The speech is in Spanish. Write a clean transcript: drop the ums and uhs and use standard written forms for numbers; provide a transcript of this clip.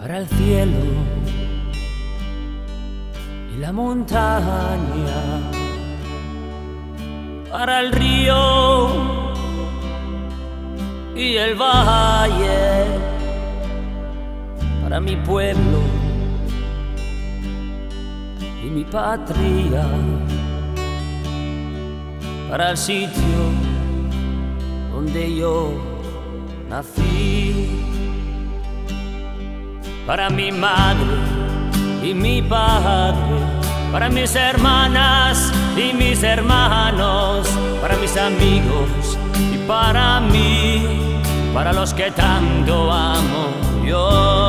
para el cielo y la montaña, para el río y el valle, para mi pueblo y mi patria, para el sitio donde yo nací, para mi madre y mi padre, para mis hermanas y mis hermanos, para mis amigos y para mí, para los que tanto amo yo.